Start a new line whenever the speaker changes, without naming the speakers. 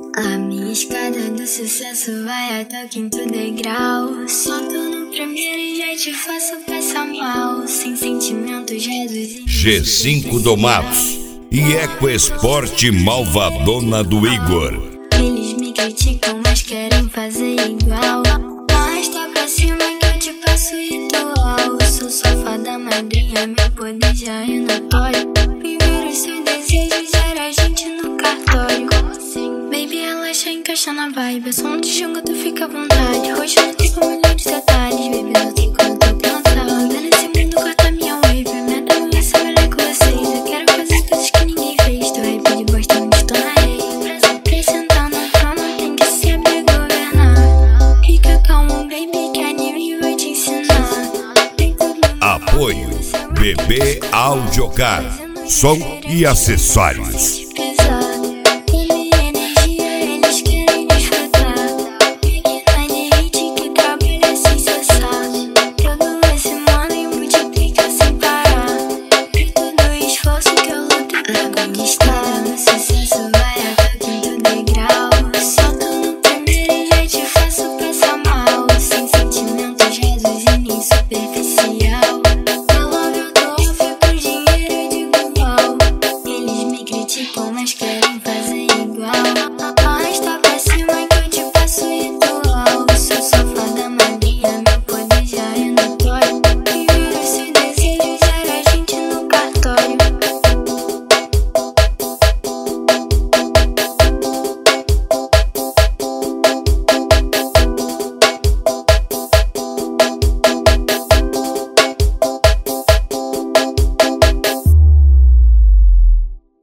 A minha escada do sucesso vai até o 5º degrau. Só tô no primeiro e já te faço passar mal. Sem sentimentos, Jesus.
G5 Domados e EcoEsport Malvadona do Igor.
Eles me criticam, mas querem fazer igual. Arrasta pra cima que eu te passo ritual. Sou safada madrinha, meu poder já é notório. Viver os seus desejos, era a gente no cartório. Baby, relaxa, encaixa na vibe. Eu só não te julgo, tu fica à vontade. Hoje não tem como olhar os detalhes. Baby, eu sei quando tô cansado. Andando nesse mundo, corta minha wave. Meta não vai ser melhor que vocês. Eu quero fazer coisas que ninguém fez. Tu vai pedir bastante, tô na rei. Pra sentar no trono, tem que saber governar. Fica calmo, baby, que a nível vai te ensinar.
Apoio BB Audiocar, som e acessórios.